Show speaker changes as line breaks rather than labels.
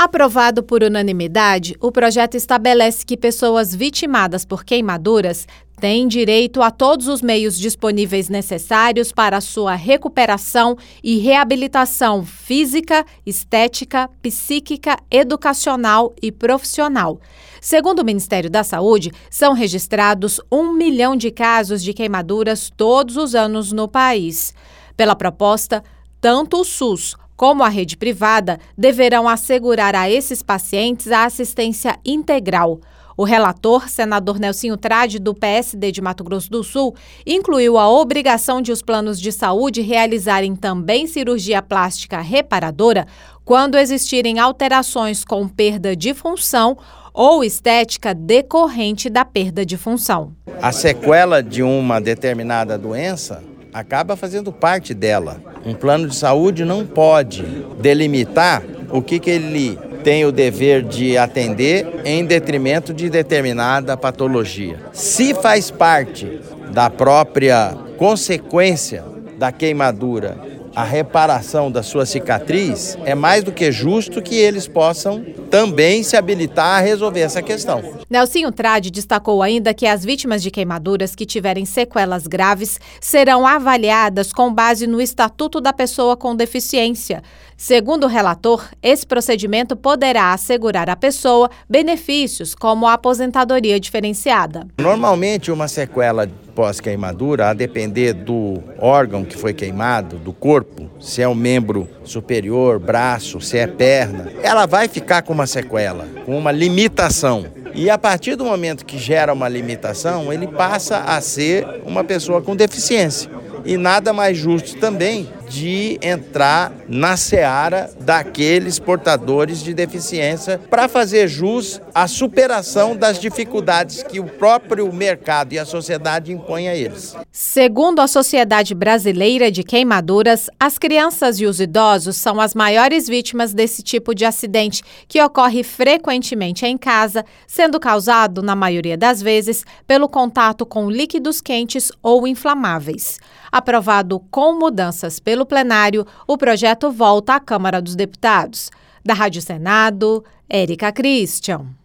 Aprovado por unanimidade, o projeto estabelece que pessoas vitimadas por queimaduras têm direito a todos os meios disponíveis necessários para a sua recuperação e reabilitação física, estética, psíquica, educacional e profissional. Segundo o Ministério da Saúde, são registrados 1 milhão de casos de queimaduras todos os anos no país. Pela proposta, tanto o SUS como a rede privada deverão assegurar a esses pacientes a assistência integral. O relator, senador Nelsinho Trade, do PSD de Mato Grosso do Sul, incluiu a obrigação de os planos de saúde realizarem também cirurgia plástica reparadora quando existirem alterações com perda de função ou estética decorrente da perda de função.
A sequela de uma determinada doença acaba fazendo parte dela. Um plano de saúde não pode delimitar o que ele tem o dever de atender em detrimento de determinada patologia. Se faz parte da própria consequência da queimadura a reparação da sua cicatriz, é mais do que justo que eles possam também se habilitar a resolver essa questão.
Nelsinho Trade destacou ainda que as vítimas de queimaduras que tiverem sequelas graves serão avaliadas com base no Estatuto da Pessoa com Deficiência. Segundo o relator, esse procedimento poderá assegurar à pessoa benefícios como a aposentadoria diferenciada.
Normalmente, uma sequela pós-queimadura, a depender do órgão que foi queimado, do corpo, se é um membro superior, braço, se é perna, ela vai ficar com uma sequela, com uma limitação. E a partir do momento que gera uma limitação, ele passa a ser uma pessoa com deficiência. E nada mais justo também de entrar na seara daqueles portadores de deficiência para fazer jus à superação das dificuldades que o próprio mercado e a sociedade impõem a eles.
Segundo a Sociedade Brasileira de Queimaduras, as crianças e os idosos são as maiores vítimas desse tipo de acidente, que ocorre frequentemente em casa, sendo causado, na maioria das vezes, pelo contato com líquidos quentes ou inflamáveis. Aprovado com mudanças pelo plenário, o projeto volta à Câmara dos Deputados. Da Rádio Senado, Érica Christian.